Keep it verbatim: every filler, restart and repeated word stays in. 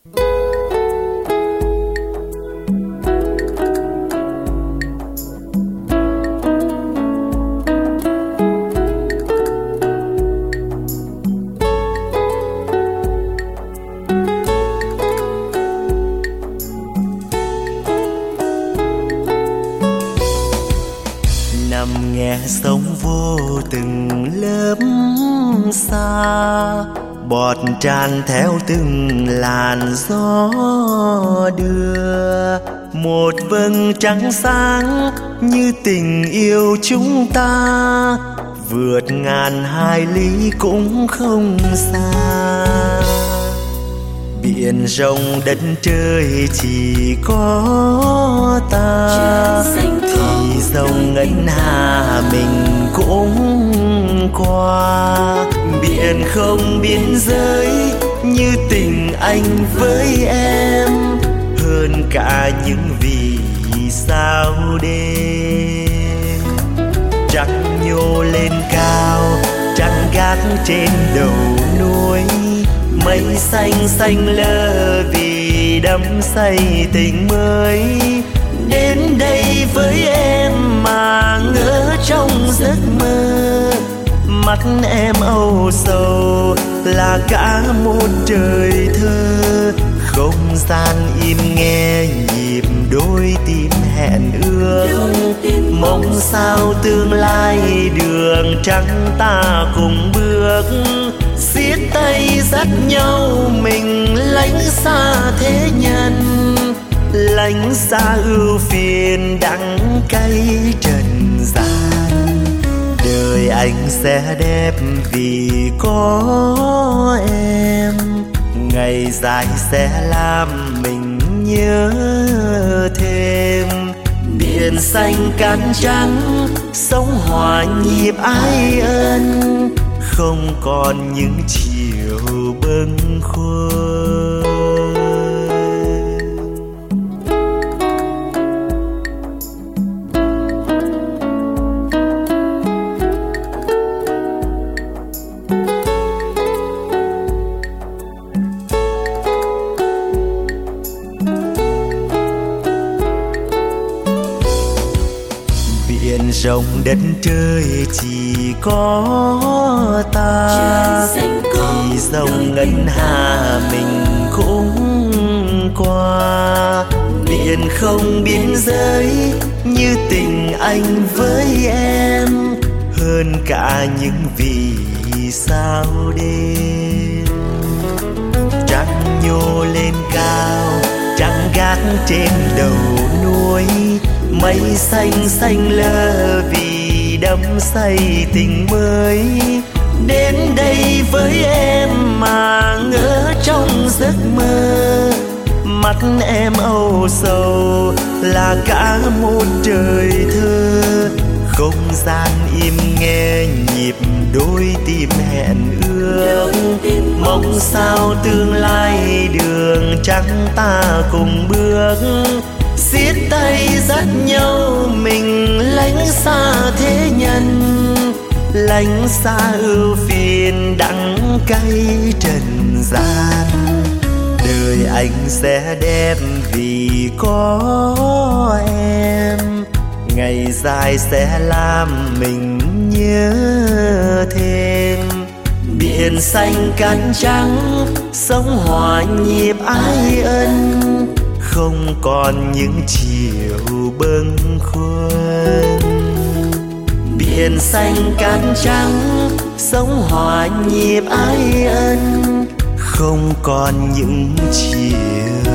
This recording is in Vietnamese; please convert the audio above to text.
Nằm nghe sóng vô từng lớp xa, bọt tràn theo từng làn gió đưa. Một vầng trăng sáng như tình yêu chúng ta, vượt ngàn hải lý cũng không xa. Biển rộng đất trời chỉ có ta, thì dòng ngân hà mình cũng qua. Biển không biên giới như tình anh với em, hơn cả những vì sao đêm. Trăng nhô lên cao, trăng gác trên đầu núi, mây xanh xanh lơ vì đắm say tình mới. Đến đây với em mà ngỡ trong giấc mơ, mắt em âu sầu là cả một trời thơ. Không gian im nghe nhịp đôi tim hẹn ước, mong sao tương lai đường trắng ta cùng bước. Xiết tay dắt nhau mình lánh xa thế nhân, lánh xa ưu phiền đắng cay trần gian. Đời anh sẽ đẹp vì có em, ngày dài sẽ làm mình nhớ thêm. Biển xanh cát trắng sóng hòa nhịp ái ân, không còn những chiều bâng khuâng. Biển rộng đất trời chỉ có ta, thì dòng ngân hà mình cũng qua. Biển không biên giới như tình anh với em, hơn cả những vì sao đêm. Trăng nhô lên cao, trăng gác trên đầu núi, mây xanh xanh lơ vì đắm say tình mới. Đến đây với em mà ngỡ trong giấc mơ, mắt em âu sầu là cả một trời thơ. Không gian im nghe nhịp đôi tim hẹn ước, mong sao tương lai đường trắng ta cùng bước. Xiết tay dắt nhau mình lánh xa thế nhân, lánh xa ưu phiền đắng cay trần gian. Đời anh sẽ đẹp vì có em, ngày dài sẽ làm mình nhớ thêm. Biển xanh cát trắng sóng hòa nhịp ái ân, không còn những chiều bâng khuâng. Biển xanh cát trắng sóng hòa nhịp ái ân, không còn những chiều